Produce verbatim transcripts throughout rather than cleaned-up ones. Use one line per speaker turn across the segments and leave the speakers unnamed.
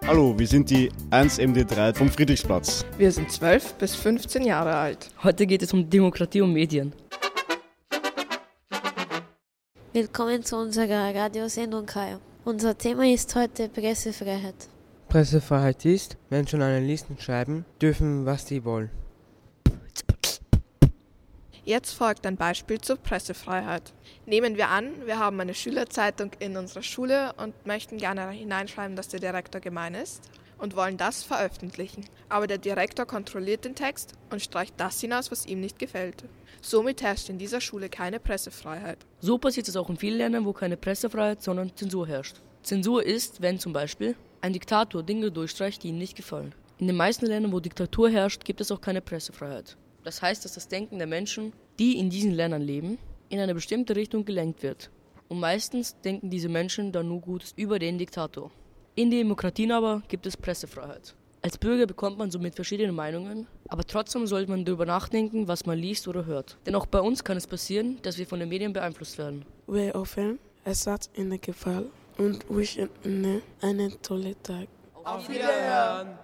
Hallo, wir sind die eins M D drei vom Friedrichsplatz.
Wir sind zwölf bis fünfzehn Jahre alt.
Heute geht es um Demokratie und Medien.
Willkommen zu unserer Radiosendung Kaya. Unser Thema ist heute Pressefreiheit.
Pressefreiheit ist, wenn Journalisten schreiben dürfen, was sie wollen.
Jetzt folgt ein Beispiel zur Pressefreiheit. Nehmen wir an, wir haben eine Schülerzeitung in unserer Schule und möchten gerne hineinschreiben, dass der Direktor gemein ist und wollen das veröffentlichen. Aber der Direktor kontrolliert den Text und streicht das hinaus, was ihm nicht gefällt. Somit herrscht in dieser Schule keine Pressefreiheit.
So passiert es auch in vielen Ländern, wo keine Pressefreiheit, sondern Zensur herrscht. Zensur ist, wenn zum Beispiel ein Diktator Dinge durchstreicht, die ihm nicht gefallen. In den meisten Ländern, wo Diktatur herrscht, gibt es auch keine Pressefreiheit. Das heißt, dass das Denken der Menschen, die in diesen Ländern leben, in eine bestimmte Richtung gelenkt wird. Und meistens denken diese Menschen dann nur Gutes über den Diktator. In Demokratien aber gibt es Pressefreiheit. Als Bürger bekommt man somit verschiedene Meinungen, aber trotzdem sollte man darüber nachdenken, was man liest oder hört. Denn auch bei uns kann es passieren, dass wir von den Medien beeinflusst werden.
Wir hoffen, es hat Ihnen gefallen und wünschen Ihnen einen tollen Tag.
Auf Wiederhören!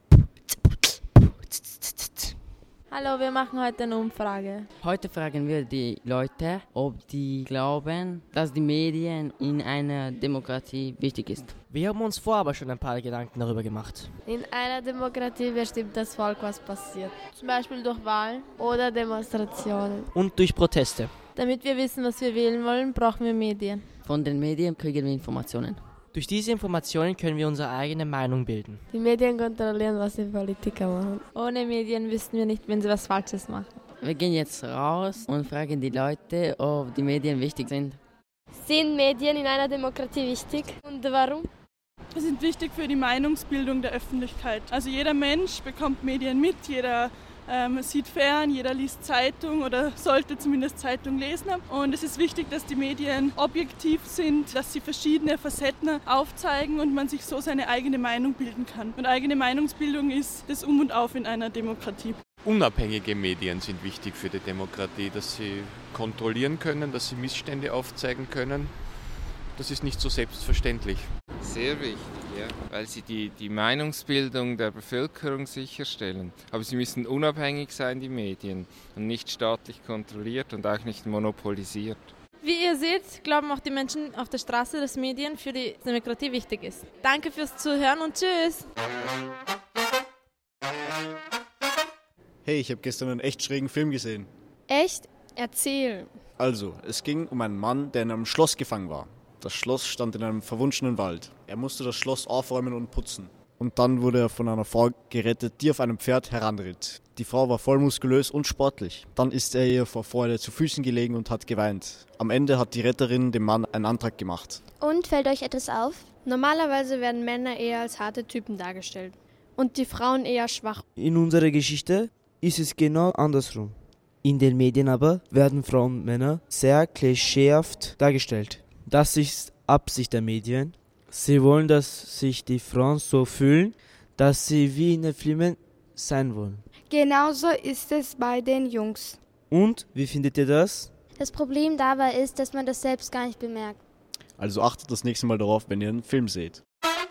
Hallo, wir machen heute eine Umfrage.
Heute fragen wir die Leute, ob die glauben, dass die Medien in einer Demokratie wichtig ist.
Wir haben uns vorher aber schon ein paar Gedanken darüber gemacht.
In einer Demokratie bestimmt das Volk, was passiert. Zum Beispiel durch Wahlen oder Demonstrationen.
Und durch Proteste.
Damit wir wissen, was wir wählen wollen, brauchen wir Medien.
Von den Medien kriegen wir Informationen.
Durch diese Informationen können wir unsere eigene Meinung bilden.
Die Medien kontrollieren, was die Politiker machen. Ohne Medien wüssten wir nicht, wenn sie was Falsches machen.
Wir gehen jetzt raus und fragen die Leute, ob die Medien wichtig sind.
Sind Medien in einer Demokratie wichtig und warum?
Sie sind wichtig für die Meinungsbildung der Öffentlichkeit. Also jeder Mensch bekommt Medien mit, jeder ähm, sieht fern, jeder liest Zeitung oder sollte zumindest Zeitung lesen. Und es ist wichtig, dass die Medien objektiv sind, dass sie verschiedene Facetten aufzeigen und man sich so seine eigene Meinung bilden kann. Und eigene Meinungsbildung ist das Um und Auf in einer Demokratie.
Unabhängige Medien sind wichtig für die Demokratie, dass sie kontrollieren können, dass sie Missstände aufzeigen können. Das ist nicht so selbstverständlich.
Sehr wichtig, ja, weil sie die, die Meinungsbildung der Bevölkerung sicherstellen. Aber sie müssen unabhängig sein, die Medien, und nicht staatlich kontrolliert und auch nicht monopolisiert.
Wie ihr seht, glauben auch die Menschen auf der Straße, dass Medien für die Demokratie wichtig ist. Danke fürs Zuhören und tschüss!
Hey, ich habe gestern einen echt schrägen Film gesehen.
Echt? Erzähl.
Also, es ging um einen Mann, der in einem Schloss gefangen war. Das Schloss stand in einem verwunschenen Wald. Er musste das Schloss aufräumen und putzen. Und dann wurde er von einer Frau gerettet, die auf einem Pferd heranritt. Die Frau war voll muskulös und sportlich. Dann ist er ihr vor Freude zu Füßen gelegen und hat geweint. Am Ende hat die Retterin dem Mann einen Antrag gemacht.
Und fällt euch etwas auf? Normalerweise werden Männer eher als harte Typen dargestellt. Und die Frauen eher schwach.
In unserer Geschichte ist es genau andersrum. In den Medien aber werden Frauen und Männer sehr klischeehaft dargestellt. Das ist Absicht der Medien. Sie wollen, dass sich die Frauen so fühlen, dass sie wie in den Filmen sein wollen.
Genauso ist es bei den Jungs.
Und, wie findet ihr das?
Das Problem dabei ist, dass man das selbst gar nicht bemerkt.
Also achtet das nächste Mal darauf, wenn ihr einen Film seht.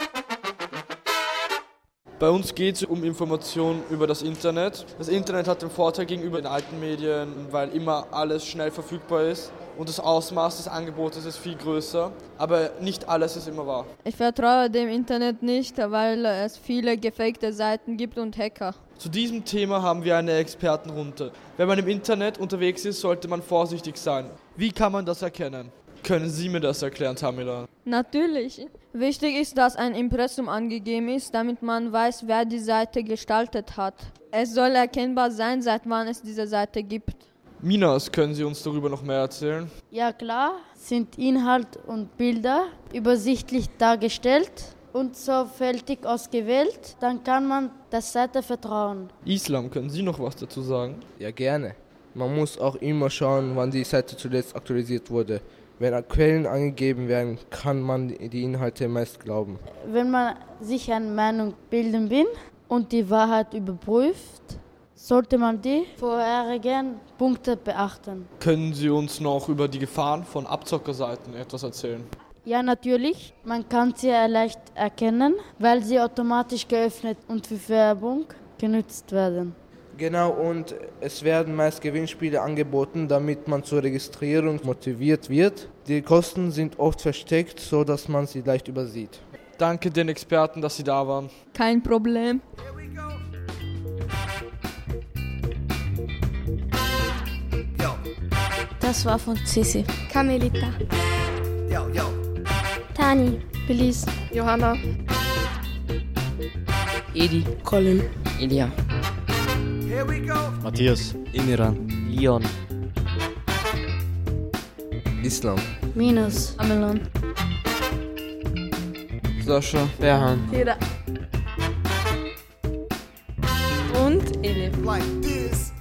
Bei uns geht es um Informationen über das Internet. Das Internet hat den Vorteil gegenüber den alten Medien, weil immer alles schnell verfügbar ist. Und das Ausmaß des Angebotes ist viel größer, aber nicht alles ist immer wahr.
Ich vertraue dem Internet nicht, weil es viele gefakte Seiten gibt und Hacker.
Zu diesem Thema haben wir eine Expertenrunde. Wenn man im Internet unterwegs ist, sollte man vorsichtig sein. Wie kann man das erkennen? Können Sie mir das erklären, Tamila?
Natürlich. Wichtig ist, dass ein Impressum angegeben ist, damit man weiß, wer die Seite gestaltet hat. Es soll erkennbar sein, seit wann es diese Seite gibt.
Minas, können Sie uns darüber noch mehr erzählen?
Ja klar, sind Inhalt und Bilder übersichtlich dargestellt und sorgfältig ausgewählt, dann kann man der Seite vertrauen.
Islam, können Sie noch was dazu sagen?
Ja, gerne. Man muss auch immer schauen, wann die Seite zuletzt aktualisiert wurde. Wenn Quellen angegeben werden, kann man die Inhalte meist glauben.
Wenn man sich eine Meinung bilden will und die Wahrheit überprüft, sollte man die vorherigen Punkte beachten.
Können Sie uns noch über die Gefahren von Abzockerseiten etwas erzählen?
Ja, natürlich. Man kann sie leicht erkennen, weil sie automatisch geöffnet und für Werbung genutzt werden.
Genau, und es werden meist Gewinnspiele angeboten, damit man zur Registrierung motiviert wird. Die Kosten sind oft versteckt, sodass man sie leicht übersieht.
Danke den Experten, dass sie da waren.
Kein Problem.
Das war von Sissi.
Carmelita.
Yo, yo.
Tani.
Belize. Johanna.
Edi.
Colin.
Ilja.
Here we go.
Matthias.
Imiran.
Leon.
Islam.
Minus.
Amelon.
Sascha.
Berhan.
Hira. Und Elif.
Like this.